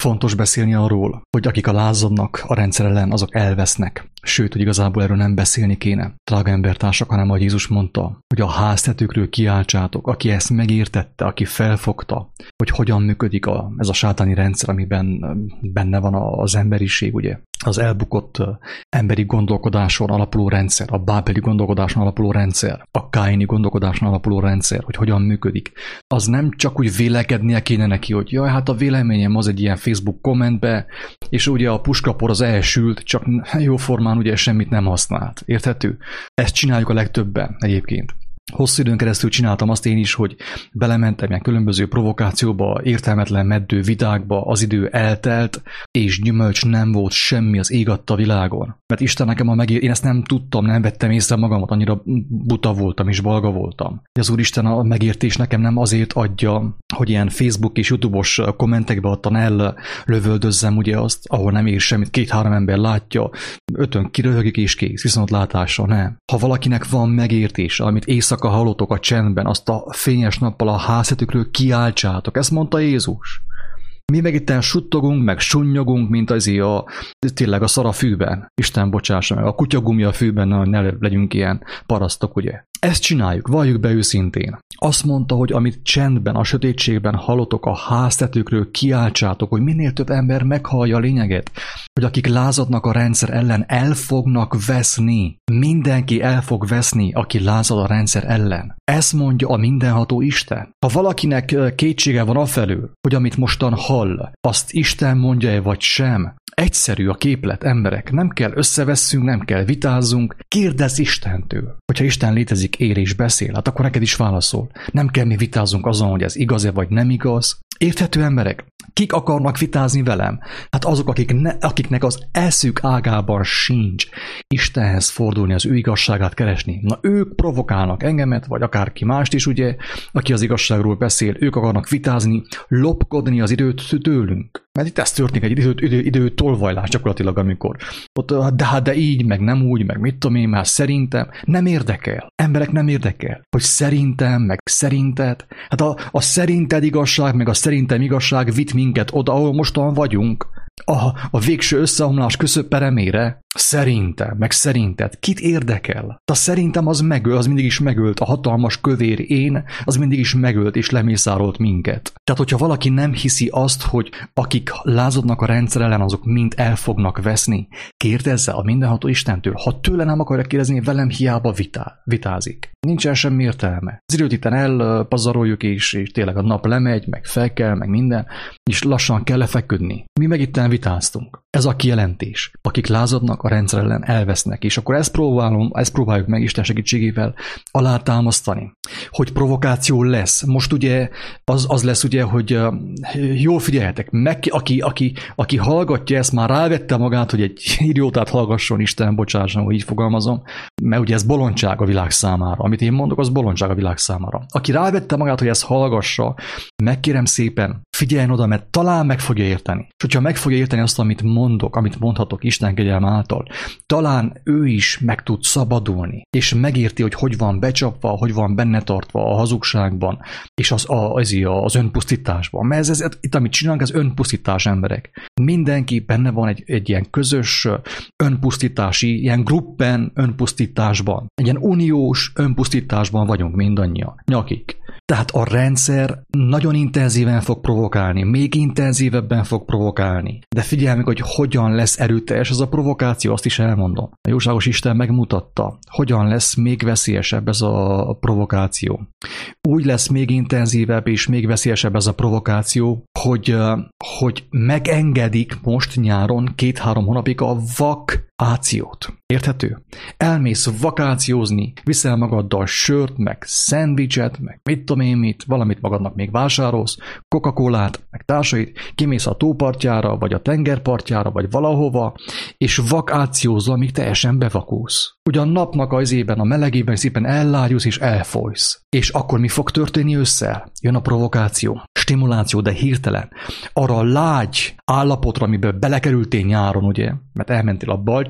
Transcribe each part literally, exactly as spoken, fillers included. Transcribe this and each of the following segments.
Fontos beszélni arról, hogy akik a lázadnak a rendszer ellen, azok elvesznek. Sőt, hogy igazából erről nem beszélni kéne. Drága embertársak, hanem ahogy Jézus mondta, hogy a háztetőkről kiáltsátok, aki ezt megértette, aki felfogta, hogy hogyan működik a, ez a sátáni rendszer, amiben benne van az emberiség, ugye. Az elbukott emberi gondolkodáson alapuló rendszer, a bábeli gondolkodáson alapuló rendszer, a káini gondolkodáson alapuló rendszer, hogy hogyan működik. Az nem csak úgy vélekednie kéne neki, hogy jaj, hát a véleményem az egy ilyen Facebook kommentbe, és ugye a puskapor az elsült, csak jóformán ugye semmit nem használt. Érthető? Ezt csináljuk a legtöbben egyébként. Hosszú időn keresztül csináltam azt én is, hogy belementem ilyen különböző provokációba, értelmetlen meddő vitákba, az idő eltelt, és gyümölcs nem volt semmi az ég adta világon. Mert Isten nekem a megér... Én ezt nem tudtam, nem vettem észre magamat, annyira buta voltam és balga voltam. Az Úristen a megértés nekem nem azért adja, hogy ilyen Facebook és YouTube-os kommentekbe ottan ellövöldözzem ugye azt, ahol nem ér semmit, két-három ember látja, ötön kiröhögik és kész, viszont látásra nem. Ha valakinek van megértése, amit éjszaka hallotok a csendben, azt a fényes nappal a háztetőkről kiáltsátok. Ezt mondta Jézus. Mi meg itten suttogunk, meg sunnyogunk, mint az a, tényleg a szar a fűben. Isten bocsássa meg. A kutyagumi a fűben, ne legyünk ilyen parasztok, ugye. Ezt csináljuk, valljuk be őszintén. Azt mondta, hogy amit csendben, a sötétségben hallotok a háztetőkről, kiáltsátok, hogy minél több ember meghallja a lényeget, hogy akik lázadnak a rendszer ellen, el fognak veszni. Mindenki el fog veszni, aki lázad a rendszer ellen. Ezt mondja a mindenható Isten. Ha valakinek kétsége van afelől, hogy amit mostan hall, azt Isten mondja-e vagy sem, egyszerű a képlet, emberek. Nem kell összevesszünk, nem kell vitázzunk. Kérdezz Istentől. Hogyha Isten létezik, él és beszél, hát akkor neked is válaszol. Nem kell mi vitázzunk azon, hogy ez igaz-e vagy nem igaz. Érthető emberek? Kik akarnak vitázni velem? Hát azok, akik ne, akiknek az eszük ágában sincs Istenhez fordulni, az ő igazságát keresni. Na ők provokálnak engemet, vagy akárki mást is, ugye, aki az igazságról beszél, ők akarnak vitázni, lopkodni az időt tőlünk. Mert itt ez történik, egy idő, idő, idő tolvajlás gyakorlatilag, amikor ott, de, de így, meg nem úgy, meg mit tudom én, már szerintem nem érdekel. Emberek nem érdekel, hogy szerintem, meg szerinted. Hát a, a szerinted igazság, meg a szerintem igazság vitt minket oda, ahol mostan vagyunk. A, a végső összeomlás közöpperemére. Szerintem, meg szerinted. Kit érdekel? A szerintem az megöl, az mindig is megölt. A hatalmas kövér én, az mindig is megölt és lemészárolt minket. Tehát, hogyha valaki nem hiszi azt, hogy akik lázadnak a rendszer ellen, azok mind el fognak veszni, kérdezze a mindenható Istentől. Ha tőle nem akarja kérdezni, velem hiába vitá, vitázik. Nincsen semmi értelme. Az időt itten elpazaroljuk, és, és tényleg a nap lemegy, meg fel kell, meg minden, és lassan kell lefeküdni. Mi meg itten vitáztunk. Ez a kijelentés. Akik lázadnak a rendszer ellen, elvesznek. És akkor ezt próbálom, ezt próbáljuk meg Isten segítségével alátámasztani, hogy provokáció lesz. Most ugye az, az lesz ugye, hogy uh, jól figyeljetek, meg, aki, aki, aki hallgatja ezt, már rávette magát, hogy egy idiótát hallgasson, Isten bocsásson, hogy így fogalmazom, mert ugye ez bolondság a világ számára. Amit én mondok, az bolondság a világ számára. Aki rávette magát, hogy ezt hallgassa, megkérem szépen, figyeljen oda, mert talán meg fogja érteni. És hogyha meg fogja érteni azt, amit mondok, amit mondhatok Isten kegyelme által, talán ő is meg tud szabadulni, és megérti, hogy hogy van becsapva, hogy van benne tartva a hazugságban, és az, a, az, az önpusztításban. Mert ez, ez, ez, itt, amit csinálunk, ez önpusztítás, emberek. Mindenki benne van egy, egy ilyen közös önpusztítási, ilyen gruppen önpusztításban. Egy ilyen uniós önpusztításban vagyunk mindannyian. Nyakik. Tehát a rendszer nagyon intenzíven fog provokálni, még intenzívebben fog provokálni. De figyelj meg, hogy hogyan lesz erőteljes ez a provokáció, azt is elmondom. A jóságos Isten megmutatta, hogyan lesz még veszélyesebb ez a provokáció. Úgy lesz még intenzívebb és még veszélyesebb ez a provokáció, hogy, hogy megengedik most nyáron két-három hónapig a vakációt. Érthető? Elmész vakációzni, viszel magaddal sört, meg szendvicset, meg mit tudom én mit, valamit magadnak még vásárolsz, Coca-Colát, meg társait, kimész a tópartjára, vagy a tengerpartjára, vagy valahova, és vakációzol, amíg teljesen bevakulsz. Ugyan napnak az ében, a melegében szépen ellágyulsz és elfolysz. És akkor mi fog történni ősszel? Jön a provokáció, stimuláció, de hirtelen. Arra a lágy állapotra, amiben belekerültél nyáron, ugye, mert elmentél a bal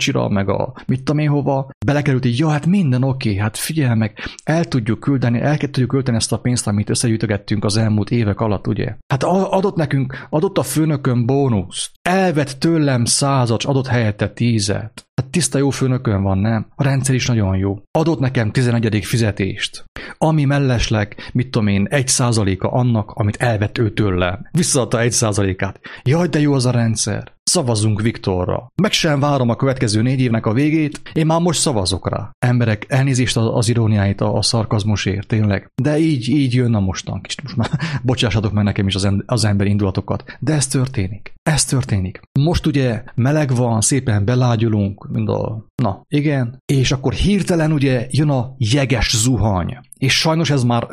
Kovácsira, meg a mit tudom én hova, belekerült így, ja, hát minden oké, okay, hát figyelj meg, el tudjuk küldeni, el tudjuk költeni ezt a pénzt, amit összegyűjtögettünk az elmúlt évek alatt, ugye? Hát adott nekünk, adott a főnökön bónuszt, elvett tőlem százat, adott helyette tízet. Hát tiszta jó főnökön van, nem? A rendszer is nagyon jó. Adott nekem tizenegyedik fizetést, ami mellesleg, mit tudom én, egy százaléka annak, amit elvett ő tőlem. Visszaadta egy százalékát. Jaj, de jó az a rendszer. Szavazzunk Viktorra. Meg sem várom a következő négy évnek a végét, én már most szavazok rá. Emberek, elnézést az iróniáit, a, a szarkazmusért, tényleg. De így, így jön a mostan. Kicsit most már bocsássatok meg nekem is az, em- az emberi indulatokat. De ez történik. Ez történik. Most ugye meleg van, szépen belágyulunk, mint a... Na, igen. És akkor hirtelen ugye jön a jeges zuhany. És sajnos ez már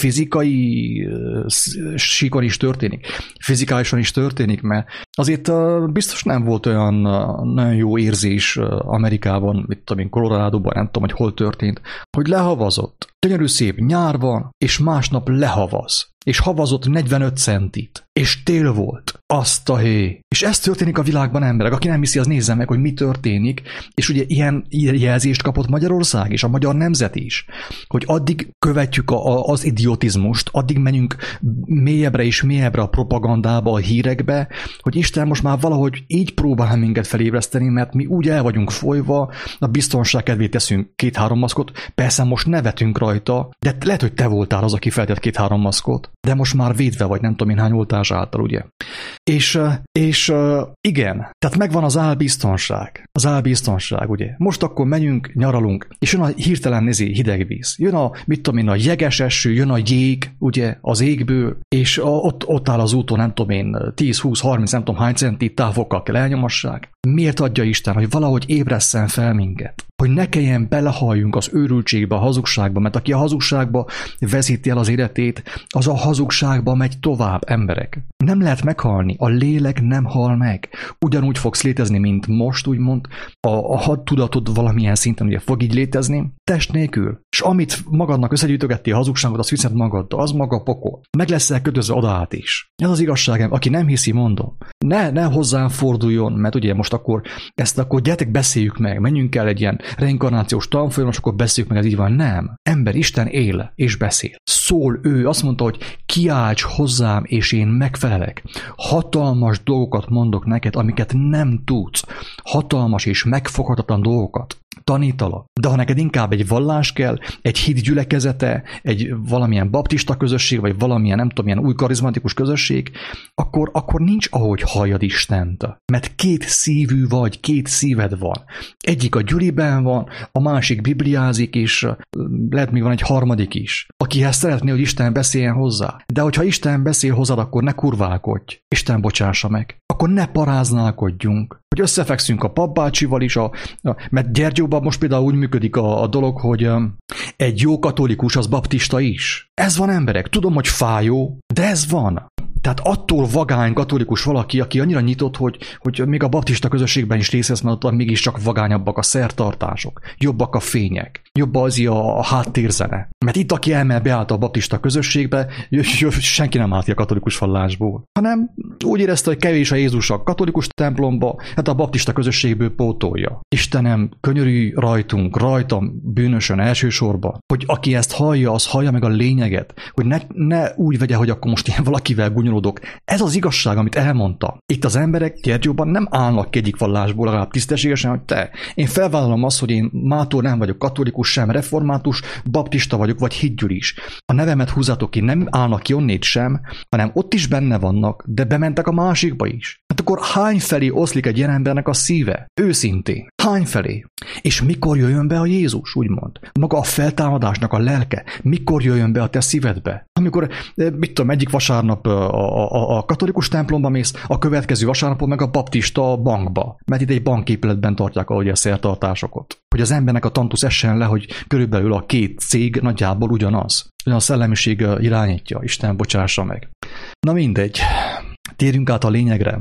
fizikai uh, síkon is történik. Fizikálisan is történik, mert azért uh, biztos nem volt olyan uh, nagyon jó érzés uh, Amerikában, mit tudom én, Colorado-ban, nem tudom, hogy hol történt, hogy lehavazott. Gyönyörű szép nyár van, és másnap lehavaz. És havazott negyvenöt centit. És tél volt. Azt a hé. És ez történik a világban, emberek. Aki nem hiszi, az nézze meg, hogy mi történik. És ugye ilyen jelzést kapott Magyarország és a magyar nemzet is. Hogy addig követjük a, a, az idiotizmust, addig menjünk mélyebbre és mélyebbre a propagandába, a hírekbe, hogy Isten most már valahogy így próbál minket felébreszteni, mert mi úgy el vagyunk folyva, a biztonság kedvéért teszünk két-három maszkot. Persze most nevetünk rajta, de lehet, hogy te voltál az, aki feltett két-három maszkot. De most már védve vagy, nem tudom én hány oltás által, ugye? És, és igen, tehát megvan az álbiztonság. Az álbiztonság, ugye? Most akkor menjünk, nyaralunk, és jön a hirtelen nézi hideg víz. Jön a, mit tudom én, a jeges eső, jön a jég, ugye, az égből, és a, ott, ott áll az úton, nem tudom én, tíz, húsz, harminc, nem tudom hány centi távokkal kell elnyomassák. Miért adja Isten, hogy valahogy ébresszen fel minket? Hogy ne kelljen belehalljunk az őrültségbe, a hazugságba, mert aki a hazugságba veszíti el az életét, az a hazugságba megy tovább, emberek. Nem lehet meghalni, a lélek nem hal meg. Ugyanúgy fogsz létezni, mint most, úgymond, a, a hadtudatod valamilyen szinten ugye fog így létezni, test nélkül. És amit magadnak összegyűjtögettél a hazugságot, azt viszed magaddal, az maga a pokol. Meg leszel kötözve oda át is. Ez az igazságem, aki nem hiszi, mondom. Ne, ne hozzám forduljon, mert ugye most akkor ezt akkor gyertek, beszéljük meg, menjünk el egy ilyen reinkarnációs tanfolyam, és akkor beszéljük meg, ez így van. Nem. Ember, Isten él és beszél. Szól ő, azt mondta, hogy kiálts hozzám, és én megfelelek. Hatalmas dolgokat mondok neked, amiket nem tudsz. Hatalmas és megfoghatatlan dolgokat tanítalak. De ha neked inkább egy vallás kell, egy hit gyülekezete, egy valamilyen baptista közösség, vagy valamilyen, nem tudom, ilyen új karizmatikus közösség, akkor, akkor nincs ahogy halljad Istent. Mert két szívű vagy, két szíved van. Egyik a gyüliben van, a másik bibliázik, és lehet még van egy harmadik is, akihez szeretné, hogy Isten beszéljen hozzá. De hogyha Isten beszél hozzád, akkor ne kurválkodj. Isten bocsássa meg. Akkor ne paráználkodjunk. Hogy összefekszünk a papbácsival is, a, a, mert Gyergyóban most például úgy működik a, a dolog, hogy um, egy jó katolikus az baptista is. Ez van, emberek. Tudom, hogy fájó, de ez van. Tehát attól vagány katolikus valaki, aki annyira nyitott, hogy, hogy még a baptista közösségben is részt vesz, mert ott mégiscsak vagányabbak a szertartások, jobbak a fények, jobb az a, a háttérzene. Mert itt, aki elmel beállt a baptista közösségbe, senki nem állt ki a katolikus vallásból, hanem úgy érezte, hogy kevés a Jézus a katolikus templomba, hát a baptista közösségből pótolja. Istenem, könyörülj rajtunk, rajtam bűnösön elsősorban, hogy aki ezt hallja, az hallja meg a lényeget, hogy ne, ne úgy vegye, hogy akkor most ilyen valakivel gúnyolódok. Ez az igazság, amit elmondta. Itt az emberek Gyergyóban nem állnak ki egyik vallásból, legalább tisztességesen, hogy te, én felvállalom azt, hogy én mától nem vagyok katolikus, sem református, baptista vagyok, vagy hitgyülis. A nevemet húzátok ki, nem állnak ki onnét sem, hanem ott is benne vannak, de bementek a másikba is. Hát akkor hány felé oszlik egy ilyen embernek a szíve? Őszintén. Hány felé? És mikor jöjjön be a Jézus, úgymond? Maga a feltámadásnak a lelke, mikor jöjjön be a te szívedbe? Amikor, mit tudom, egyik vasárnap a, a, a katolikus templomba mész, a következő vasárnapon meg a baptista bankba. Mert itt egy banképületben tartják ahogy a szertartásokat. Hogy az embernek a tantusz essen le, hogy körülbelül a két cég nagyjából ugyanaz. Ugyan a szellemiség irányítja, Isten bocsássa meg. Na mindegy. Térjünk át a lényegre.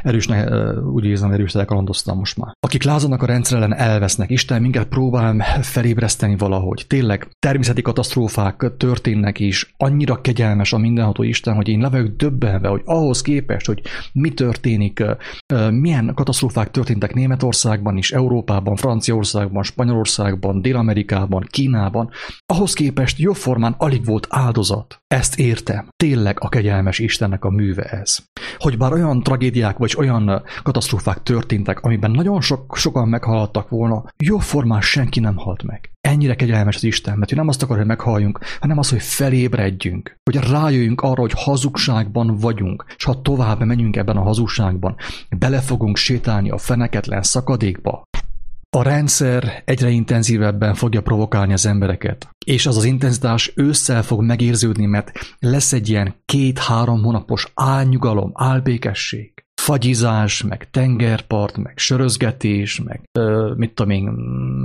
erősnek, úgy érzem, erős elkalandoztam most már. Akik lázadnak a rendszer ellen, elvesznek. Isten minket próbál felébreszteni valahogy. Tényleg természeti katasztrófák történnek is. Annyira kegyelmes a mindenható Isten, hogy én le vagyok döbbenve, hogy ahhoz képest, hogy mi történik, milyen katasztrófák történtek Németországban is, Európában, Franciaországban, Spanyolországban, Dél-Amerikában, Kínában, ahhoz képest jóformán alig volt áldozat. Ezt értem. Tényleg a kegyelmes Istennek a műve ez. Hogy bár olyan tragédiák vagy olyan katasztrófák történtek, amiben nagyon sok, sokan meghaltak volna, jóformán senki nem halt meg. Ennyire kegyelmes az Isten, mert ő nem azt akar, hogy meghalljunk, hanem az, hogy felébredjünk, hogy rájöjjünk arra, hogy hazugságban vagyunk, és ha tovább megyünk ebben a hazugságban, bele fogunk sétálni a feneketlen szakadékba. A rendszer egyre intenzívebben fogja provokálni az embereket, és az az intenzitás ősszel fog megérződni, mert lesz egy ilyen két-három hónapos álnyugalom, álbékesség, fagyizás, meg tengerpart, meg sörözgetés, meg ö, mit tudom én,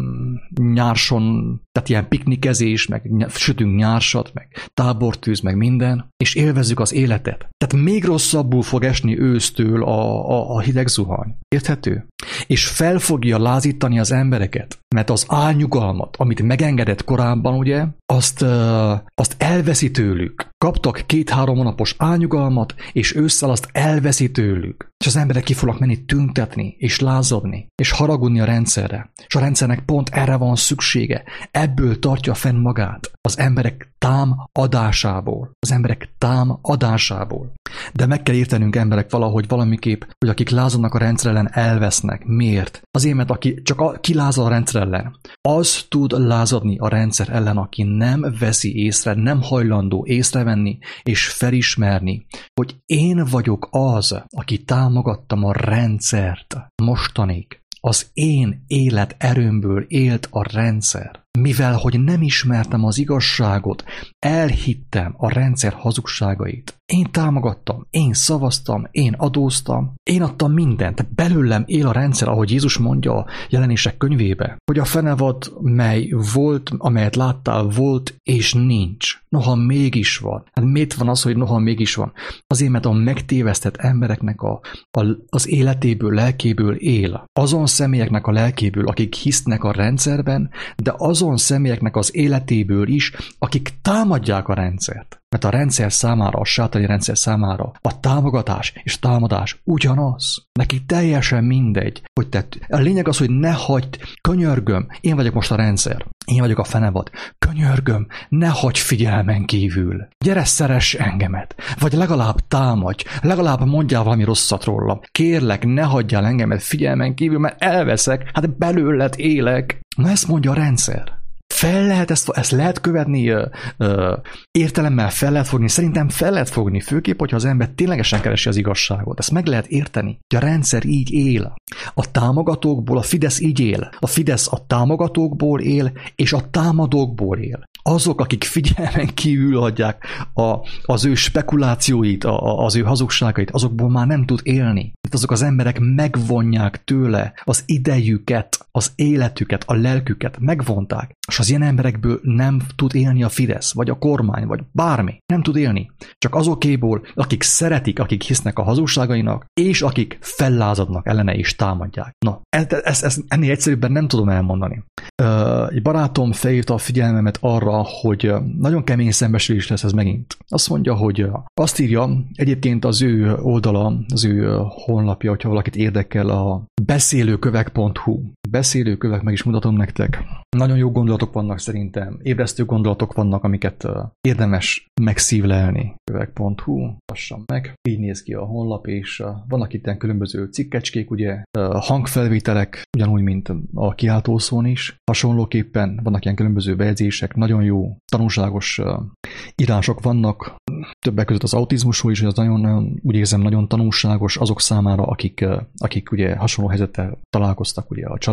nyárson, tehát ilyen piknikezés, meg ny- sütünk nyársat, meg tábortűz, meg minden, és élvezzük az életet. Tehát még rosszabbul fog esni ősztől a, a, a hideg zuhany. Érthető? És fel fogja lázítani az embereket, mert az álnyugalmat, amit megengedett korábban, ugye, azt, ö, azt elveszi tőlük. Kaptak két-három hónapos álnyugalmat, és ősszel azt elveszi tőlük. És az emberek ki fognak menni tüntetni, és lázadni, és haragudni a rendszerre. És a rendszernek pont erre van szüksége. Ebből tartja fenn magát. Az emberek támadásából. Az emberek támadásából. De meg kell értenünk emberek valahogy valamiképp, hogy akik lázadnak a rendszer ellen, elvesznek. Miért? Azért, mert aki csak a, ki lázad a rendszer ellen, az tud lázadni a rendszer ellen, aki nem veszi észre, nem hajlandó észrevenni és felismerni, hogy én vagyok az, aki támogattam a rendszert mostanig. Az én életerőmből élt a rendszer. Mivel, hogy nem ismertem az igazságot, elhittem a rendszer hazugságait. Én támogattam, én szavaztam, én adóztam, én adtam mindent. Belőlem él a rendszer, ahogy Jézus mondja a Jelenések könyvébe, hogy a fenevad, mely volt, amelyet láttál, volt és nincs. Noha mégis van. Hát miért van az, hogy noha mégis van? Azért, mert a megtévesztett embereknek a, a, az életéből, lelkéből él. Azon személyeknek a lelkéből, akik hisznek a rendszerben, de azon személyeknek az életéből is, akik támadják a rendszert. Mert a rendszer számára, a sátani rendszer számára a támogatás és támadás ugyanaz. Neki teljesen mindegy, hogy te... A lényeg az, hogy ne hagyd, könyörgöm, én vagyok most a rendszer, én vagyok a fenevad, könyörgöm, ne hagyj figyelmen kívül. Gyere, szeress engemet, vagy legalább támadj, legalább mondjál valami rosszat rólam. Kérlek, ne hagyjál engemet figyelmen kívül, mert elveszek, hát belőled élek. Na ezt mondja a rendszer. Fel lehet ezt, ezt lehet követni, ö, ö, értelemmel fel lehet fogni, szerintem fel lehet fogni, főképp, hogyha az ember ténylegesen keresi az igazságot. Ezt meg lehet érteni, hogy a rendszer így él. A támogatókból, a Fidesz így él. A Fidesz a támogatókból él, és a támadókból él. Azok, akik figyelmen kívül hagyják a, az ő spekulációit, a, az ő hazugságait, azokból már nem tud élni. Azok az emberek megvonják tőle az idejüket, az életüket, a lelküket, megvonták. És az ilyen emberekből nem tud élni a Fidesz, vagy a kormány, vagy bármi. Nem tud élni. Csak azokéból, akik szeretik, akik hisznek a hazugságainak, és akik fellázadnak ellene és támadják. Na, ezt, ezt, ezt ennél egyszerűbben nem tudom elmondani. Egy barátom felhívta a figyelmemet arra, hogy nagyon kemény szembesülés lesz ez megint. Azt mondja, hogy azt írja, egyébként az ő oldala, az ő honlapja, hogyha valakit érdekel, a beszélőkövek pont hu. Beszélőkövek, meg is mutatom nektek. Nagyon jó gondolatok vannak szerintem, ébresztő gondolatok vannak, amiket érdemes megszívlelni. kövek pont hu, lassan meg. Így néz ki a honlap, és vannak itt ilyen különböző cikkecskék, ugye, hangfelvételek, ugyanúgy, mint a kiáltószón is. Hasonlóképpen vannak ilyen különböző bejegyzések, nagyon jó, tanulságos írások vannak, többek között az autizmusról is, az nagyon, úgy érzem, nagyon tanulságos azok számára, akik, akik ugye hasonló helyzettel találkoztak ugye a család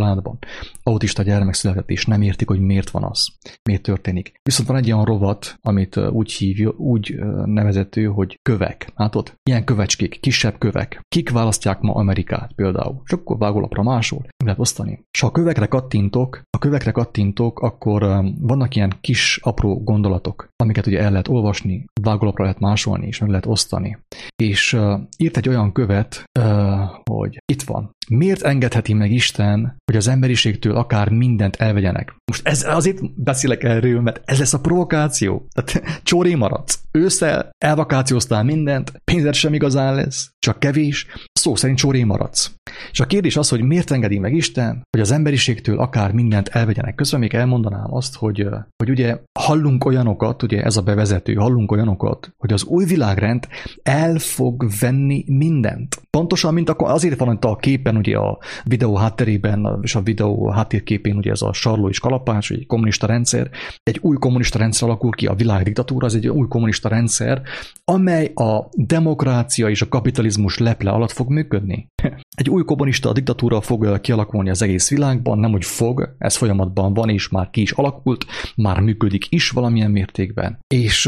családban autista gyermek született, és nem értik, hogy miért van az, miért történik. Viszont van egy olyan rovat, amit úgy hívja, úgy nevezető, hogy kövek. Látod? Ilyen kövecskék, kisebb kövek. Kik választják ma Amerikát például? És akkor vágólapra máshol lehet osztani. És ha a kövekre kattintok, a kövekre kattintok, akkor vannak ilyen kis apró gondolatok, amiket ugye el lehet olvasni, vágólapra lehet másolni, és meg lehet osztani. És uh, írt egy olyan követ, uh, hogy itt van. Miért engedheti meg Isten, hogy az emberiségtől akár mindent elvegyenek? Most ez, azért beszélek erről, mert ez lesz a provokáció. Tehát csóré maradsz. Ősszel elvakációztál mindent, pénzed sem igazán lesz, csak kevés, szó szerint csóré maradsz. És a kérdés az, hogy miért engedi meg Isten, hogy az emberiségtől akár mindent elvegyenek. Közben még elmondanám azt, hogy, hogy ugye hallunk olyanokat, ugye ez a bevezető, hallunk olyanokat, hogy az új világrend el fog venni mindent. Pontosan, mint akkor azért van itt a képen, ugye a videó hátterében, és a videó háttérképén ugye ez a sarló és kalapács, egy kommunista rendszer. Egy új kommunista rendszer alakul ki, a világdiktatúra, az egy új kommunista rendszer, amely a demokrácia és a kapitalizmus leple alatt fog működni. Egy új kommunista diktatúra fog kialakulni az egész világban, nem hogy fog, ez folyamatban van, és már ki is alakult, már működik is valamilyen mértékben. És,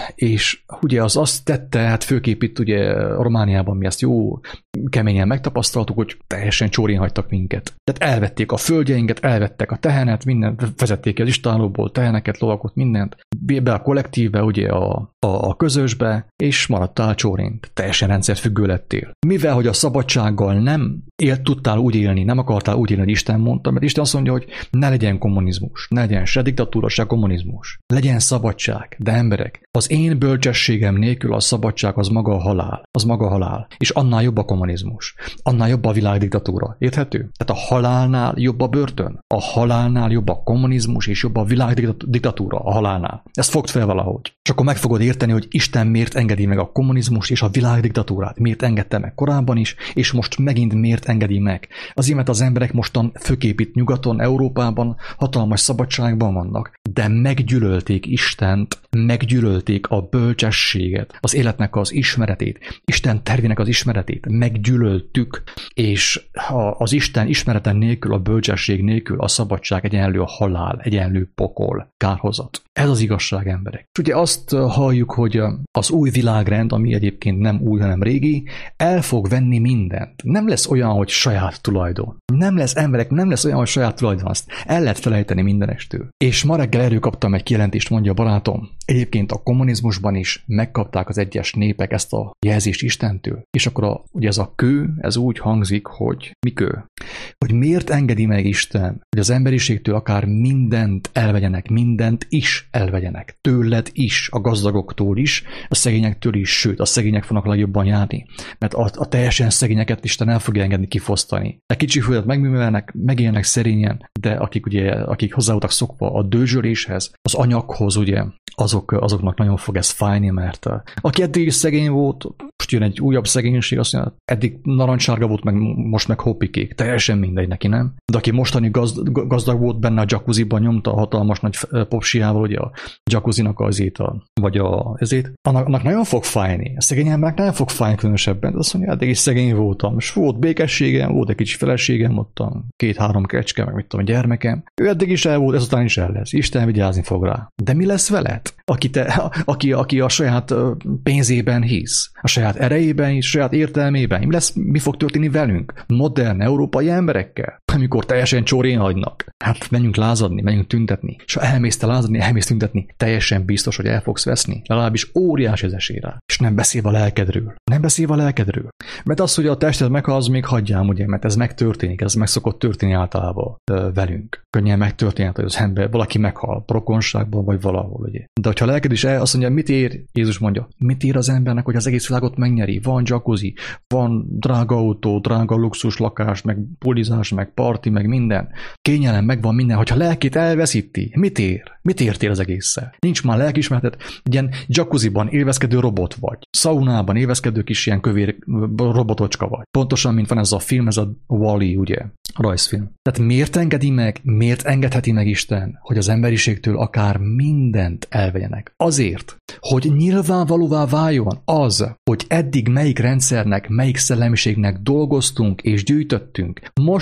és ugye az azt tette, hát főképp itt ugye Romániában mi ezt jó keményen megtapasztaltuk, hogy teljesen csórén hagytak minket. Tehát elvették a földjeinket, elvettek a tehenet, mindent, vezették ki az istállóból, teheneket, lovagot, mindent, be a kollektívbe, ugye a, a, a közösbe, és maradtál csórén. Teljesen rendszerfüggő lettél. Mivel, hogy a szabadsággal nem élt, tudtál úgy élni, nem akartál úgy élni, hogy Isten mondta, mert Isten azt mondja, hogy ne legyen kommunizmus, ne legyen se diktatúra, se kommunizmus. Legyen szabadság, de emberek, az én bölcsességem nélkül a szabadság az maga a halál, az maga a halál, és annál jobb a kommunizmus, annál jobb a világdiktatúra. Érthető? Tehát a halálnál jobb a börtön, a halálnál jobb a kommunizmus, és jobb a világdiktatúra a halálnál. Ezt fogd fel valahogy. És akkor meg fogod érteni, hogy Isten miért engedi meg a kommunizmust és a világdiktatúrát, miért engedte meg korábban is, és most megint miért engedi meg. Azért, mert az emberek mostan főképp itt nyugaton, Európában hatalmas szabadságban vannak, de meggyűlölték Istent, meggyűlölték a bölcsességet, az életnek az ismeretét, Isten tervének az ismeretét, meggyűlöltük, és az Isten ismereten nélkül, a bölcsesség nélkül a szabadság egyenlő a halál, egyenlő pokol, kárhozat. Ez az igazság, emberek. És ugye azt halljuk, hogy az új világrend, ami egyébként nem új, hanem régi, el fog venni mindent. Nem lesz olyan, hogy saját tulajdon. Nem lesz, emberek, nem lesz olyan, hogy saját tulajdon. Azt el lehet felejteni mindenestől. És ma reggel erről kaptam egy kijelentést, mondja a barátom. Egyébként a kommunizmusban is megkapták az egyes népek ezt a jelzést Istentől. És akkor a, ugye ez a kő, ez úgy hangzik, hogy mi kő? Hogy miért engedi meg Isten, hogy az emberiségtől akár mindent elvegyenek, mindent is elvegyenek. Tőled is, a gazdagoktól is, a szegényektől is, sőt, a szegények fognak legjobban járni. Mert a, a teljesen szegényeket Isten el fogja engedni kifosztani. A kicsi földet megművelnek, megélnek szerényen, de akik ugye, akik hozzá voltak szokva a dőzsöléshez, az anyaghoz, ugye, azok, azoknak nagyon fog ez fájni, mert aki eddig is szegény volt, most jön egy újabb szegénység, azt mondja, eddig narancsárga volt, meg most meg hoppikék. Teljesen mindegy neki, nem? De aki mostani gazd, gazdag volt benne a jacuzziban, nyomta a hatalmas nagy popsiával, ugye a jacuzzinak azért, a, vagy a, ezért, annak, annak nagyon fog fájni. A szegény embernek nem fog fájni különösebben. De azt mondja, eddig is szegény voltam, és volt békességem, volt egy kicsi feleségem, ott a két-három kecske, meg mit tudom, gyermekem. Ő eddig is el volt, ezután is el lesz. Isten vigyázni fog rá. De mi lesz veled? Aki, te, aki, aki a saját pénzében hisz, a saját erejében hisz, a saját értelmében. Mi lesz, mi fog történni velünk? Modern európai emberekkel? Amikor teljesen csórén hagynak. Hát menjünk lázadni, menjünk tüntetni. És ha elmész te lázadni, elmész tüntetni, teljesen biztos, hogy el fogsz veszni. Legalábbis óriási az esély rá. És nem beszélve a lelkedről. Nem beszélve a lelkedről. Mert az, hogy a tested meghal, az még hagyjám, ugye, mert ez megtörténik, ez meg szokott történni általában ö, velünk. Könnyen megtörténhet, hogy az ember, valaki meghal, rokonságban vagy valahol, ugye. De hogyha a lelked is el, azt mondja, mit ér? Jézus mondja, mit ér az embernek, hogy az egész világot megnyeri? Van jacuzzi, van drága autó, drága luxus lakás, meg pulizás, meg parti, meg minden. Kényelem, megvan minden. Hogyha lelkét elveszíti, mit ér? Mit értél az egésszel? Nincs már lelkiismeretet, egy ilyen jacuzziban élvezkedő robot vagy. Szaunában élvezkedő kis ilyen kövér robotocska vagy. Pontosan, mint van ez a film, ez a Wall-E, ugye? A rajzfilm. Tehát miért engedi meg, miért engedheti meg Isten, hogy az emberiségtől akár mindent elvegyenek? Azért, hogy nyilvánvalóvá váljon az, hogy eddig melyik rendszernek, melyik szellemiségnek dolgoztunk és gyűjtöttünk, most fog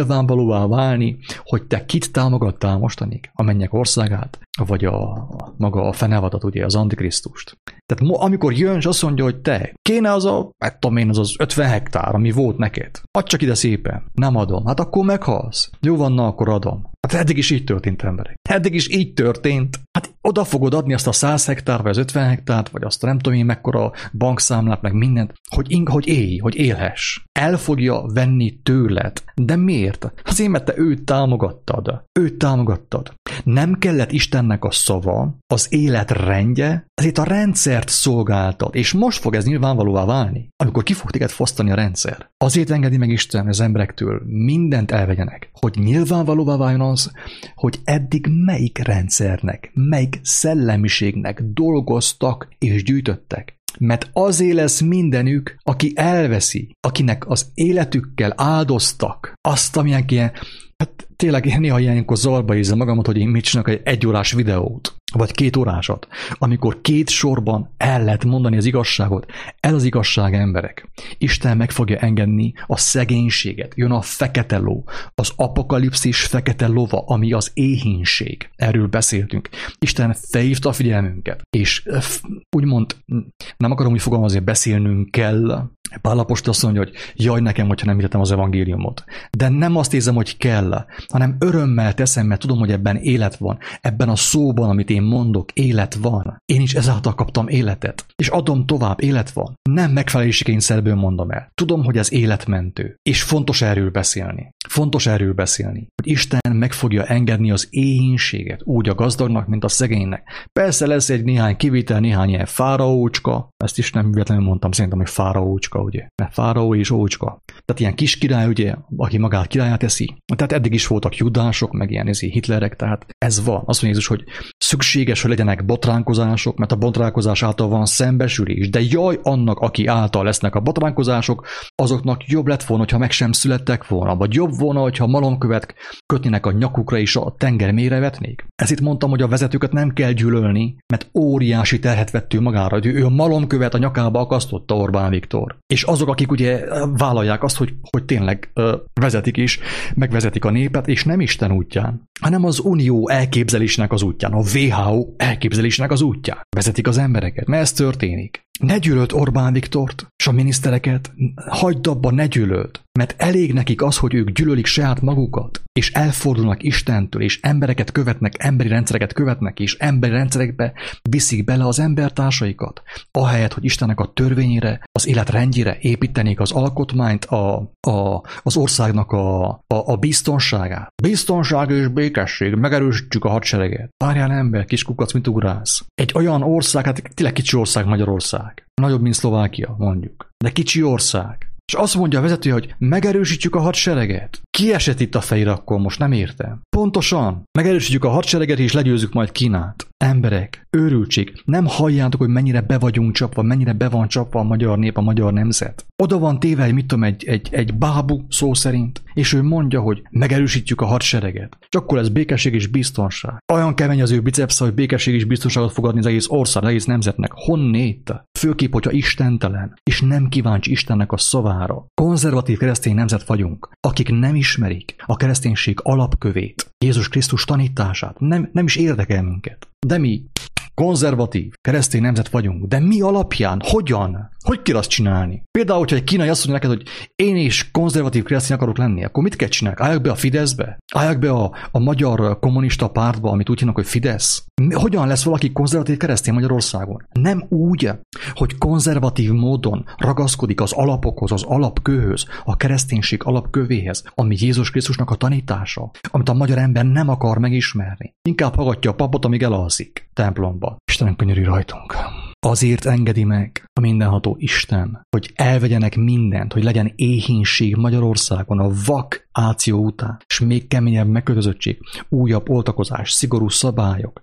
nyilvánvalóvá válni, hogy te kit támogattál mostanig, a mennyek országát, vagy a maga a fenevadat, ugye, az Antikrisztust. Tehát amikor jön, és azt mondja, hogy te, kéne az a, hát tudom én, az az ötven hektár, ami volt neked. Add csak ide szépen. Nem adom. Hát akkor meghalsz. Jó van, na, akkor adom. Hát eddig is így történt, emberek. Eddig is így történt. Hát oda fogod adni azt a száz hektár, vagy az ötven hektárt, vagy azt a nem tudom én mekkora bankszámlát, meg mindent, hogy, ing, hogy élj, hogy élhess. El fogja venni tőled. De miért? Azért, mert te őt támogattad. Őt támogattad. Nem kellett Istennek a szava, az élet rendje, ezért a rendszert szolgáltad. És most fog ez nyilvánvalóvá válni, amikor ki fog téged fosztani a rendszer. Azért engedi meg Isten az emberektől mindent elvegyenek, hogy nyilvánvalóvá váljon az, hogy eddig melyik rendszernek, melyik szellemiségnek dolgoztak és gyűjtöttek. Mert azért lesz mindenük, aki elveszi, akinek az életükkel áldoztak azt, amilyen ilyen, hát tényleg néha ilyenkor zavarba érzem magamat, hogy én mit csinálok egy egyórás videót, vagy két órásat, amikor két sorban el lehet mondani az igazságot. Ez az igazság, emberek. Isten meg fogja engedni a szegénységet. Jön a fekete ló, az apokalipszis fekete lova, ami az éhínség. Erről beszéltünk. Isten felhívta a figyelmünket, és úgymond, nem akarom úgy fogalmazni, beszélnünk kell. Pál apostol azt mondja, hogy jaj nekem, hogyha nem hirdetem az evangéliumot. De nem azt érzem, hogy kell, hanem örömmel teszem, mert tudom, hogy ebben élet van. Ebben a szóban, amit én mondok, élet van. Én is ezáltal kaptam életet. És adom tovább, élet van. Nem megfelelési kényszerből mondom el. Tudom, hogy ez életmentő. És fontos erről beszélni. Fontos erről beszélni. Hogy Isten meg fogja engedni az éhínséget, úgy a gazdagnak, mint a szegénynek. Persze lesz egy néhány kivétel, néhány ilyen fáraócska. Ezt is nem véletlenül mondtam, szerintem, hogy fáraócska, ugye. Mert fáraó és ócska. Tehát ilyen kis király, ugye, aki magát királyát teszi. Tehát eddig is voltak judások, meg ilyen ezért Hitlerek, tehát ez van. Azt mondja Jézus, hogy szükséges, hogy legyenek botránkozások, mert a botránkozás által van szembesülés. De jaj annak, aki által lesznek a botránkozások, azoknak jobb lett volna, hogyha meg sem születtek volna, vagy jobb volna, hogyha malomkövet kötnének a nyakukra és a tenger mélyre vetnék. Ezért mondtam, hogy a vezetőket nem kell gyűlölni, mert óriási terhet vett ő magára, hogy ő a malomkövet a nyakába akasztotta Orbán Viktor. És azok, akik ugye vállalják azt, hogy, hogy tényleg ö, vezetik is, megvezetik a népet, és nem Isten útján, hanem az unió elképzelésnek az útján, a vé há o elképzelésnek az útján vezetik az embereket, mert ez történik. Ne gyűlöld Orbán Viktort, és a minisztereket, hagyd abba, ne gyűlöld, mert elég nekik az, hogy ők gyűlölik saját magukat, és elfordulnak Istentől, és embereket követnek, emberi rendszereket követnek, és emberi rendszerekbe viszik bele az embertársaikat, ahelyett, hogy Istennek a törvényére, az élet rendjére építenék az alkotmányt, a, a, az országnak a, a, a biztonságát. Biztonság és békesség, megerősítjük a hadsereget. Várjál ember, kis kukac, mit ugrálsz? Egy olyan ország, hát tényleg kicsi ország Magyarország. Nagyobb, mint Szlovákia, mondjuk. De kicsi ország. És azt mondja a vezető, hogy megerősítjük a hadsereget. Ki esett itt a fejre akkor most? Nem értem. Pontosan. Megerősítjük a hadsereget, és legyőzzük majd Kínát. Emberek, őrültség. Nem halljátok, hogy mennyire be vagyunk csapva, mennyire be van csapva a magyar nép, a magyar nemzet. Oda van téve, egy, mit tudom, egy, egy, egy bábú szó szerint, és ő mondja, hogy megerősítjük a hadsereget. És akkor ez békesség és biztonság. Olyan kemény az ő bicepsza, hogy békesség és biztonságot fog adni az egész ország, az egész nemzetnek. Honnét? Főképp, hogyha istentelen, és nem kíváncsi Istennek a szavára. Konzervatív keresztény nemzet vagyunk, akik nem ismerik a kereszténység alapkövét, Jézus Krisztus tanítását. Nem, nem is érdekel minket. De mi konzervatív keresztény nemzet vagyunk. De mi alapján? Hogyan? Hogy kell azt csinálni? Például, hogyha egy kínai azt mondja neked, hogy én is konzervatív keresztény akarok lenni, akkor mit kell csinálni? Álljak be a Fideszbe? Álljak be a, a magyar kommunista pártba, amit úgy hívnak, hogy Fidesz? Hogyan lesz valaki konzervatív keresztény Magyarországon? Nem úgy, hogy konzervatív módon ragaszkodik az alapokhoz, az alapkőhöz, a kereszténység alapkövéhez, ami Jézus Krisztusnak a tanítása, amit a magyar ember nem akar megismerni. Inkább hallgatja a papot, amíg elalszik templomba. Istenem, könyörülj rajtunk. Azért engedi meg a mindenható Isten, hogy elvegyenek mindent, hogy legyen éhínség Magyarországon a vak áció után, és még keményebb megkötözöttség, újabb oltakozás, szigorú szabályok,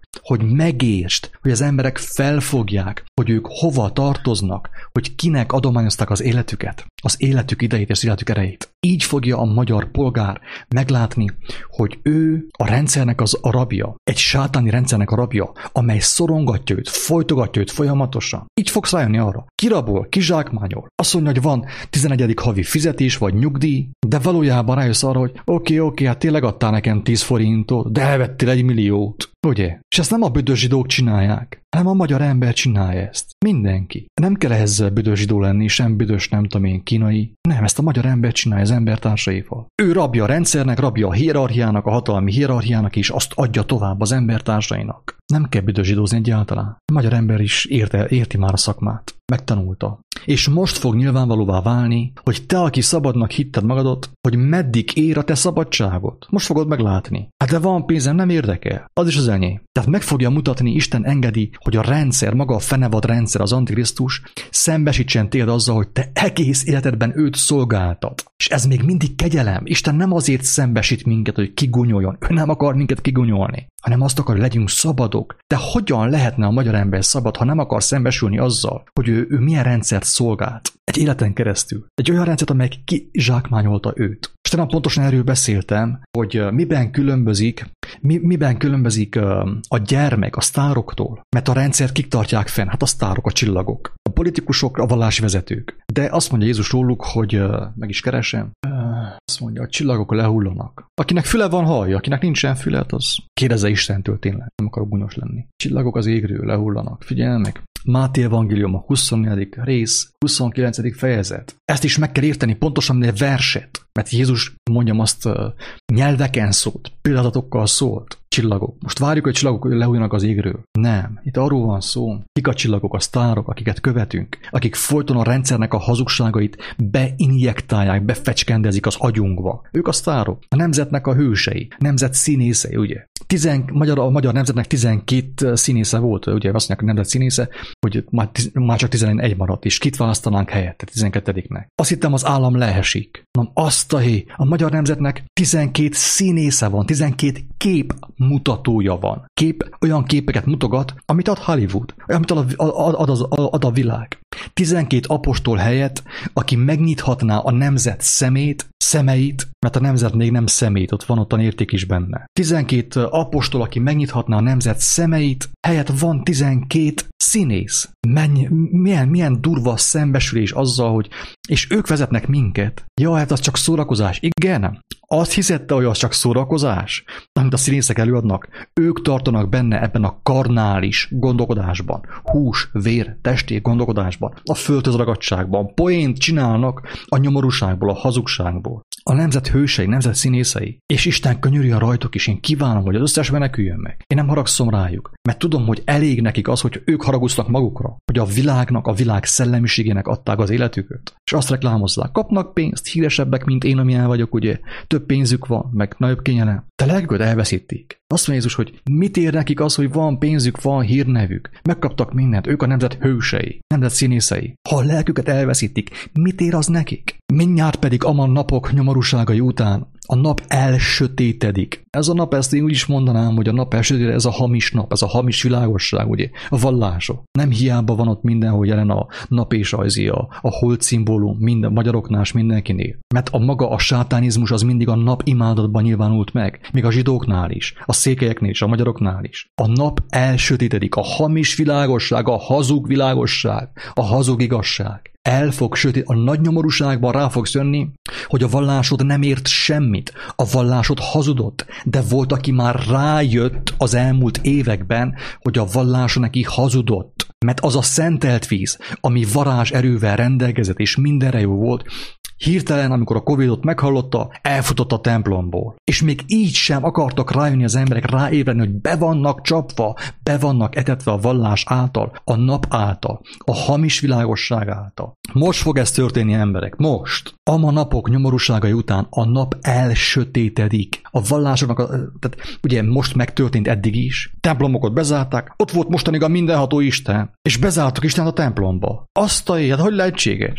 hogy megértsd, hogy az emberek felfogják, hogy ők hova tartoznak, hogy kinek adományozták az életüket, az életük idejét és az életük erejét. Így fogja a magyar polgár meglátni, hogy ő a rendszernek az a rabja, egy sátáni rendszernek a rabja, amely szorongatja őt, folytogatja őt folyamatosan. Így fogsz rájönni arra. Kirabol, kizsákmányol. Azt mondja, hogy van tizenegyedik havi fizetés vagy nyugdíj, de valójában rájössz arra, hogy oké, okay, oké, okay, hát tényleg adtál nekem tíz forintot, de elvettél egy milliót. Ugye? És ezt nem a büdös zsidók csinálják, hanem a magyar ember csinálja ezt. Mindenki. Nem kell ehhez büdös zsidó lenni, sem büdös, nem tudom én, kínai. Nem, ezt a magyar ember csinálja az embertársaival. Ő rabja a rendszernek, rabja a hierarchiának, a hatalmi hierarchiának, és azt adja tovább az embertársainak. Nem kell büdös zsidózni egyáltalán. A magyar ember is érte, érti már a szakmát. Megtanulta. És most fog nyilvánvalóvá válni, hogy te, aki szabadnak hitted magadot, hogy meddig ér a te szabadságot. Most fogod meglátni. Hát de van pénzem, nem érdekel. Az is az enyém. Tehát meg fogja mutatni, Isten engedi, hogy a rendszer, maga a fenevad rendszer, az Antikrisztus szembesítsen téged azzal, hogy te egész életedben őt szolgáltad. És ez még mindig kegyelem. Isten nem azért szembesít minket, hogy kigunyoljon. Ő nem akar minket kigunyolni, hanem azt akar, hogy legyünk szabadok. De hogyan lehetne a magyar ember szabad, ha nem akar szembesülni azzal, hogy ő, ő milyen rendszert szolgált egy életen keresztül? Egy olyan rendszert, amely kizsákmányolta őt. És talán pontosan erről beszéltem, hogy miben különbözik, mi, miben különbözik a gyermek a sztároktól. Mert a rendszert kik tartják fenn? Hát a sztárok, a csillagok. A politikusok, a vallási vezetők. De azt mondja Jézus róluk, hogy meg is keresem, azt mondja, a csillagok lehullanak. Akinek füle van, hallja, akinek nincsen füle, az kérdezze Istentől tényleg. Nem akarok bunyos lenni. Csillagok az égről lehullanak. Figyelj meg! Máté evangélium, a huszonnegyedik rész, huszonkilencedik fejezet. Ezt is meg kell érteni pontosan, mint egy verset. Mert Jézus, mondjam azt, nyelveken szólt, példázatokkal szólt. Csillagok. Most várjuk, hogy csillagok lehullanak az égről. Nem. Itt arról van szó, kik a csillagok, a sztárok, akiket követünk, akik folyton a rendszernek a hazugságait beinjektálják, befecskendezik az agyunkba. Ők a sztárok. A nemzetnek a hősei, nemzet színészei, ugye? Tizen, magyar, a magyar nemzetnek tizenkét színésze volt, ugye azt mondják, a nemzet színésze, hogy már, már csak tizenegy maradt, és kit választanánk helyette, tizenkettediknek. Azt hittem, az állam leesik. Nem, azt a hé, a magyar nemzetnek tizenkét színésze van, tizenkét kép mutatója van. Kép, olyan képeket mutogat, amit ad Hollywood, amit ad a, ad, az, ad a világ. tizenkét apostol helyett, aki megnyithatná a nemzet szemét, szemeit, mert a nemzet még nem szemét, ott van ottan érték is benne. tizenkét apostol, aki megnyithatná a nemzet szemeit, helyett van tizenkét színész. Menj, milyen, milyen durva szembesülés azzal, hogy és ők vezetnek minket. Ja, hát az csak szórakozás. Igen, azt hiszette, hogy az csak szórakozás, amit a színészek előadnak. Ők tartanak benne ebben a karnális gondolkodásban, hús, vér, testé gondolkodásban, a földhöz ragadtságban, poént csinálnak a nyomorúságból, a hazugságból. A nemzet hősei, nemzet színészei, és Isten könyörüljön rajtuk is, én kívánom, hogy az összes meneküljön meg. Én nem haragszom rájuk, mert tudom, hogy elég nekik az, hogy ők haragusznak magukra, hogy a világnak, a világ szellemiségének adták az életüket, és azt reklámozzák. Kapnak pénzt, híresebbek, mint én, amilyen vagyok, ugye, több pénzük van, meg nagyobb kényelem. De lelküket elveszítik. Azt mondja Jézus, hogy mit ér nekik az, hogy van pénzük, van hírnevük. Megkaptak mindent, ők a nemzet hősei, nemzet színészei. Ha a lelküket elveszítik, mit ér az nekik? Mindjárt pedig aman napok nyomorúságai után a nap elsötétedik. Ez a nap, ezt én úgy is mondanám, hogy a nap elsötétedik, ez a hamis nap, ez a hamis világosság, ugye, a vallások. Nem hiába van ott mindenhol jelen a nap és ajzi, a, a hold szimbólum, minden magyaroknál és mindenkinél. Mert a maga a sátánizmus az mindig a nap imádatban nyilvánult meg, még a zsidóknál is, a székelyeknél is, a magyaroknál is. A nap elsötétedik, a hamis világosság, a hazug világosság, a hazug igazság. El fog sötét, a nagy nyomorúságban rá fogsz jönni, hogy a vallásod nem ért semmit. A vallásod hazudott, de volt, aki már rájött az elmúlt években, hogy a vallása neki hazudott. Mert az a szentelt víz, ami varázs erővel rendelkezett, és mindenre jó volt, hirtelen, amikor a Covidot meghallotta, elfutott a templomból. És még így sem akartak rájönni az emberek, ráébredni, hogy be vannak csapva, be vannak etetve a vallás által, a nap által, a hamis világosság által. Most fog ez történni, emberek, most. Ama napok nyomorúságai után a nap elsötétedik. A vallásoknak, a, tehát ugye most megtörtént eddig is. Templomokat bezárták, ott volt mostanig a mindenható Isten, és bezártak Isten a templomba. Azt a éjjel, hogy lehetséges?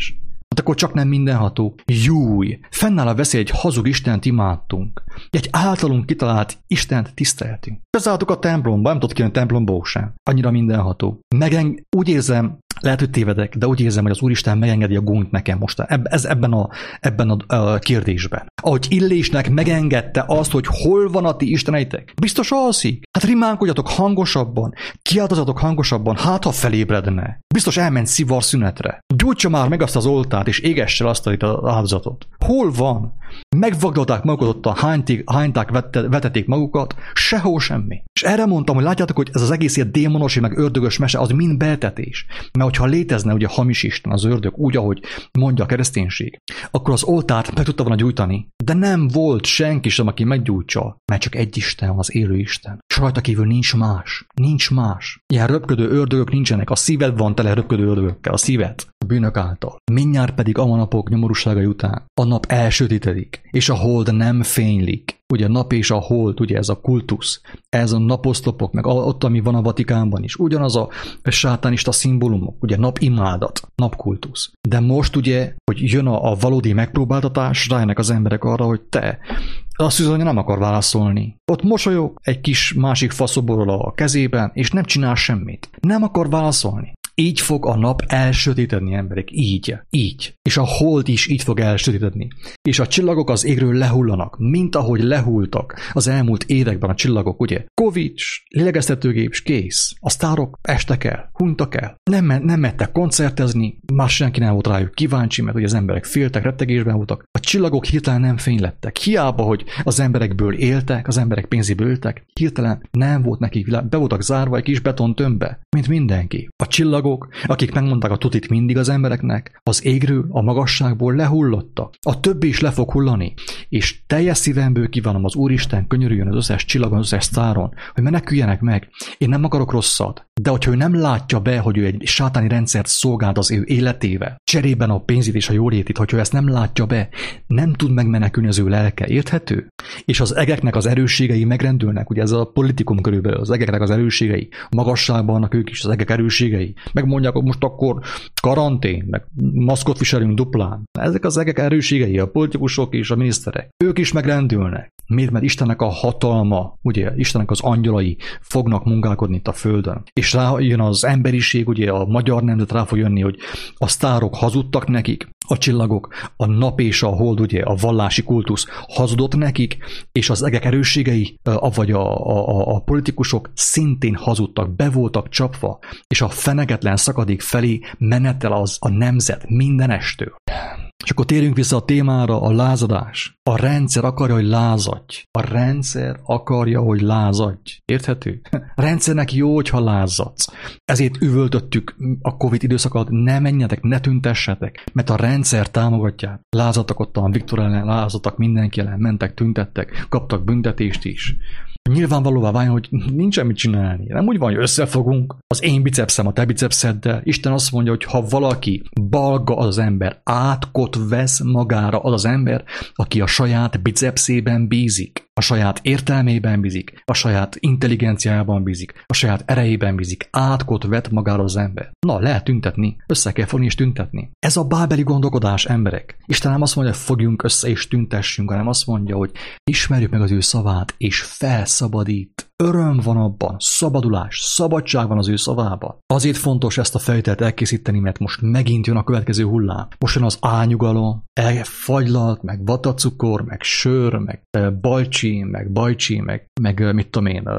Hát akkor csak nem mindenható. Júj! Fennáll a veszély, egy hazug Istent imádtunk. Egy általunk kitalált Istent tiszteltünk. Bezártuk a templomba, nem tudott kijönni a templomból sem. Annyira mindenható. Megeng... Úgy érzem, lehet, hogy tévedek, de úgy érzem, hogy az Úristen megengedi a gónyt nekem most eb- ez, ebben, a, ebben a, a kérdésben. Ahogy Illésnek megengedte azt, hogy hol van a ti isteneitek. Biztos alszik. Hát rimánkodjatok hangosabban, kiáltozatok hangosabban, hát ha felébredne. Biztos elment szivar szünetre. Gyújtsa már meg azt az oltárt, és égesse azt az áldozatot. Hol van? Megvagdolták magukat ott, a hányték, hányták vetették magukat, sehol semmi. És erre mondtam, hogy látjátok, hogy ez az egész ilyen démonos, meg ördögös mese, az mind beltetés. Mert hogyha létezne ugye hamis isten, az ördög, úgy, ahogy mondja a kereszténység, akkor az oltárt meg tudta volna gyújtani. De nem volt senki sem, aki meggyújtsa, mert csak egy Isten, az élő Isten. És rajta kívül nincs más. Nincs más. Ilyen röpködő ördögök nincsenek. A szíved van tele röpködő ördögökkel. A szíved. A bűnök által. Mindjárt pedig a napok nyomorúságai után a nap elsötétedik, és a hold nem fénylik. Ugye a nap és a hold, ugye ez a kultusz, ez a naposzlopok, meg ott, ami van a Vatikánban is, ugyanaz a sátánista szimbólumok, ugye napimádat, napkultusz. De most ugye, hogy jön a, a valódi megpróbáltatás, rájönnek az emberek arra, hogy te, azt hiszem, hogy nem akar válaszolni. Ott mosolyog egy kis másik faszoborral a kezében, és nem csinál semmit. Nem akar válaszolni. Így fog a nap elsötétedni, emberek. Így. Így. És a hold is így fog elsötétedni. És a csillagok az égről lehullanak, mint ahogy lehultak az elmúlt években a csillagok, ugye? Covid, lélegeztetőgép, kész. A sztárok estek el, hunytak el. Nem, nem mentek koncertezni, már senki nem volt rájuk kíváncsi, mert ugye az emberek féltek, rettegésben voltak. A csillagok hirtelen nem fénylettek. Hiába, hogy az emberekből éltek, az emberek pénzéből éltek, hirtelen nem volt nekik világ. Be voltak zárva egy kis betontömbbe, mint mindenki. A csillagok, akik megmondták a tutit mindig az embereknek, az égről, a magasságból lehullottak. A többi is le fog hullani. És teljes szívemből kívánom, az Úristen könyörüljön az összes csillagon, az összes sztáron, hogy meneküljenek meg. Én nem akarok rosszat, de hogyha ő nem látja be, hogy ő egy sátáni rendszert szolgált az ő életével, cserében a pénzét és a jólétét, hogyha ő ezt nem látja be, nem tud megmenekülni az ő lelke. Érthető? És az egeknek az erősségei megrendülnek, ugye ez a politikum körülbelül, az egeknek az erősségei, a magasságban vannak ők is, az egek erősségei. Megmondják, hogy most akkor karantén, meg maszkot viselünk duplán. Ezek az egek erősségei, a politikusok és a miniszterek. Ők is megrendülnek. Miért? Mert Istennek a hatalma, ugye, Istennek az angyalai fognak munkálkodni itt a földön. És rájön az emberiség, ugye a magyar nemzet rá fog jönni, hogy a sztárok hazudtak nekik, a csillagok, a nap és a hold, ugye, a vallási kultusz hazudott nekik, és az egek erősségei, vagy a, a, a politikusok szintén hazudtak, be voltak csapva, és a fenegetlen szakadék felé menetel az a nemzet mindenestől. És akkor térjünk vissza a témára, a lázadás. A rendszer akarja, hogy lázadj. A rendszer akarja, hogy lázadj. Érthető? A rendszernek jó, hogyha lázadsz. Ezért üvöltöttük a Covid időszakot, ne menjetek, ne tüntessetek, mert a rendszer támogatják. Lázadtak ott a Viktor ellen, lázadtak mindenki ellen, mentek, tüntettek, kaptak büntetést is. Nyilvánvalóvá váljon, hogy nincsen mit csinálni. Nem úgy van, hogy összefogunk, az én bicepszem a te bicepszeddel. Isten azt mondja, hogy ha valaki balga az, az ember, átkot vesz magára az az ember, aki a saját bicepszében bízik, a saját értelmében bízik, a saját intelligenciájában bízik, a saját erejében bízik, átkot vet magára az ember. Na, lehet tüntetni, össze kell fogni és tüntetni. Ez a bábeli gondolkodás, emberek. Isten nem azt mondja, hogy fogjunk össze és tüntessünk, hanem azt mondja, hogy ismerjük meg az ő szavát, és felszabadít. Öröm van abban, szabadulás, szabadság van az ő szavában. Azért fontos ezt a felvételt elkészíteni, mert most megint jön a következő hullám. Most jön az álnyugalom, fagylalt, meg vatacukor, meg sör, meg bajcsi, meg bajcsi, meg, meg mit tudom én,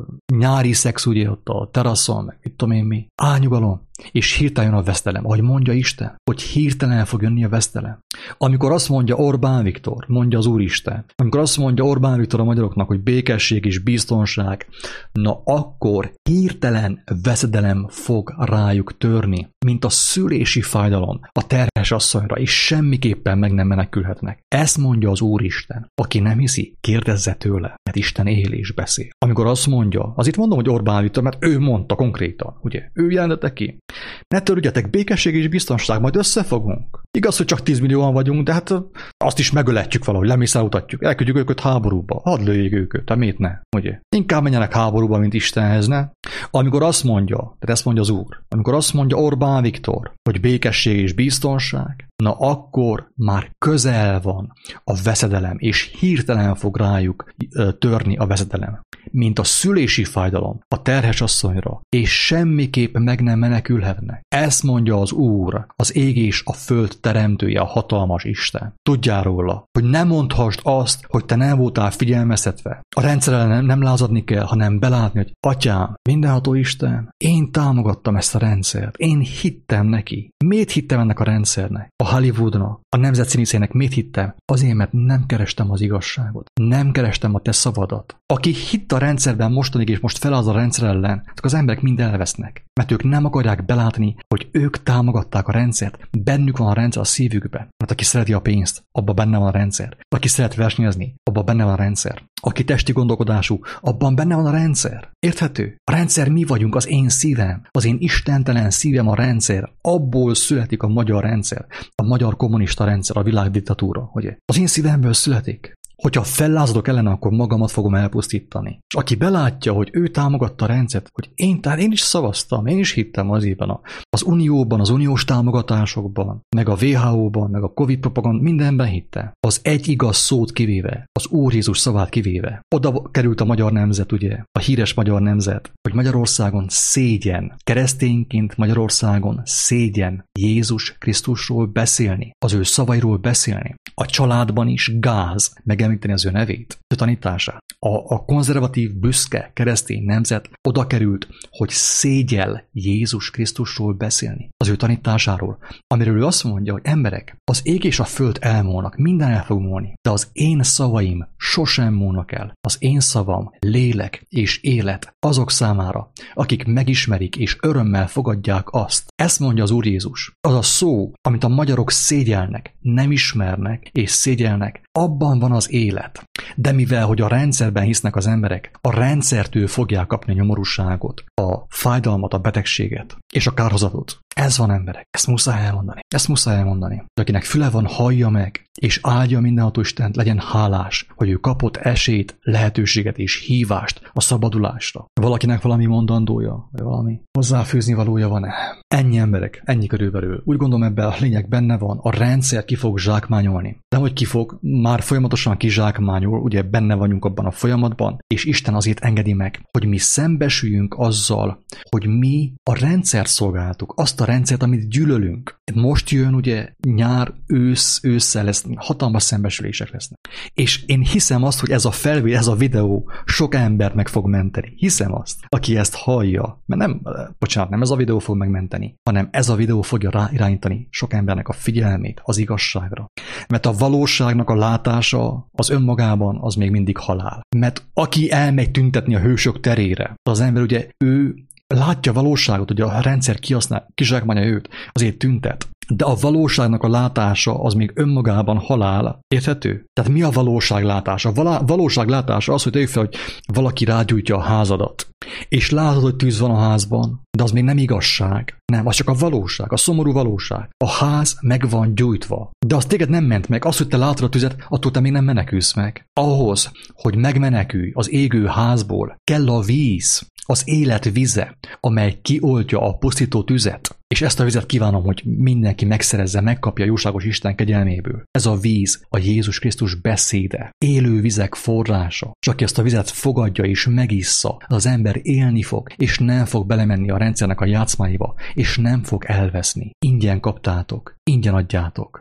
nyári szex ugye ott a teraszon, meg mit tudom én mi. Álnyugalom. És hirtelen jön a vesztelem. Ahogy mondja Isten, hogy hirtelen fog jönni a vesztelem. Amikor azt mondja Orbán Viktor, mondja az Úristen, amikor azt mondja Orbán Viktor a magyaroknak, hogy békesség és biztonság, na akkor hirtelen veszedelem fog rájuk törni, mint a szülési fájdalom a terhes asszonyra, és semmiképpen meg nem menekülhetnek. Ezt mondja az Úristen. Aki nem hiszi, kérdezze tőle, mert Isten él és beszél. Amikor azt mondja, az itt mondom, hogy Orbán Viktor, mert ő mondta konkrétan, ugye, ő jelentette ki. Ne törődjetek, békesség és biztonság, majd összefogunk. Igaz, hogy csak tíz millióan vagyunk, de hát azt is megöletjük valahogy, lemészelmutatjuk, elküldjük őket háborúba, hadd lőjék őket, hát miért ne, ugye? Inkább menjenek háborúba, mint Istenhez, ne? Amikor azt mondja, tehát ezt mondja az Úr, amikor azt mondja Orbán Viktor, hogy békesség és biztonság, na akkor már közel van a veszedelem, és hirtelen fog rájuk törni a veszedelem. Mint a szülési fájdalom a terhes asszonyra, és semmiképp meg nem menekülhetnek. Ezt mondja az Úr, az ég és a föld teremtője, a hatalmas Isten. Tudjál róla, hogy ne mondhassd azt, hogy te nem voltál figyelmeztetve. A rendszerrel nem, nem lázadni kell, hanem belátni, hogy Atyám, mindenható Isten, én támogattam ezt a rendszert, én hittem neki. Miért hittem ennek a rendszernek? A Hollywoodnak, a nemzetszínészének miért hittem? Azért, mert nem kerestem az igazságot. Nem kerestem a te szavadat. Aki hitt a rendszerben mostanig, és most feláll a rendszer ellen, azok az emberek mind elvesznek. Mert ők nem akarják belátni, hogy ők támogatták a rendszert. Bennük van a rendszer a szívükben. Mert aki szereti a pénzt, abban benne van a rendszer. Aki szeret versenyezni, abban benne van a rendszer. Aki testi gondolkodású, abban benne van a rendszer. Érthető? A rendszer mi vagyunk, az én szívem. Az én istentelen szívem a rendszer. Abból születik a magyar rendszer. A magyar kommunista rendszer, a világdiktatúra. Ugye? Az én szívemből születik. Hogyha fellázadok ellene, akkor magamat fogom elpusztítani. És aki belátja, hogy ő támogatta a rendszert, hogy én, tehát én is szavaztam, én is hittem az évben a, az unióban, az uniós támogatásokban, meg a vé há ó-ban, meg a Covid propaganda, mindenben hittem. Az egy igaz szót kivéve, az Úr Jézus szavát kivéve. Oda került a magyar nemzet, ugye, a híres magyar nemzet, hogy Magyarországon szégyen, keresztényként Magyarországon szégyen Jézus Krisztusról beszélni, az ő szavairól beszélni. A családban is gáz, megemlíteni az ő nevét, ő tanítását. A, a konzervatív, büszke keresztény nemzet oda került, hogy szégyel Jézus Krisztusról beszélni, az ő tanításáról, amiről ő azt mondja, hogy emberek, az ég és a föld elmúlnak, minden el fog múlni, de az én szavaim sosem múlnak el. Az én szavam lélek és élet azok számára, akik megismerik és örömmel fogadják azt. Ezt mondja az Úr Jézus. Az a szó, amit a magyarok szégyelnek, nem ismernek és szégyelnek, abban van az élet. De mivel, hogy a rendszerben hisznek az emberek, a rendszertől fogják kapni a nyomorúságot, a fájdalmat, a betegséget és a kárhozatot. Ez van, emberek. Ezt muszáj elmondani. Ezt muszáj elmondani. De akinek füle van, hallja meg, és áldja mindenható Istent, legyen hálás, hogy ő kapott esélyt, lehetőséget és hívást a szabadulásra. Valakinek valami mondandója, vagy valami hozzáfűzni valója van-e? Ennyi, emberek, ennyi körülbelül. Úgy gondolom, ebben a lényeg benne van, a rendszer ki fog zsákmányolni. De hogy ki fog, már folyamatosan kizsákmányol, ugye benne vagyunk abban a folyamatban, és Isten azért engedi meg, hogy mi szembesüljünk azzal, hogy mi a rendszert szolgáltuk, azt a rendszert, amit gyűlölünk. Most jön ugye nyár, ősz, ősszel lesz, hatalmas szembesülések lesznek. És én hiszem azt, hogy ez a felvé, ez a videó sok embert meg fog menteni. Hiszem azt, aki ezt hallja. Mert nem, bocsánat, nem ez a videó fog megmenteni, hanem ez a videó fogja ráirányítani sok embernek a figyelmét az igazságra. Mert a valóságnak a látása az önmagában az még mindig halál. Mert aki elmegy tüntetni a hősök terére, az ember ugye ő látja a valóságot, hogy a rendszer kihasznál, kizsákmányolja őt, azért tüntet. De a valóságnak a látása az még önmagában halál. Érthető? Tehát mi a valóság látása? A valóság látása az, hogy tegyük fel, hogy valaki rágyújtja a házadat. És látod, hogy tűz van a házban, de az még nem igazság. Nem, az csak a valóság, a szomorú valóság. A ház meg van gyújtva. De az téged nem ment meg. Az, hogy te látod a tüzet, attól te még nem menekülsz meg. Ahhoz, hogy megmenekülj az égő házból, kell a víz, az élet vize, amely kioltja a pusztító tüzet. És ezt a vizet kívánom, hogy mindenki megszerezze, megkapja a jóságos Isten kegyelméből. Ez a víz a Jézus Krisztus beszéde, élő vizek forrása. És aki ezt a vizet fogadja és megissza, az ember élni fog, és nem fog belemenni a rendszernek a játszmáiba, és nem fog elveszni. Ingyen kaptátok, ingyen adjátok.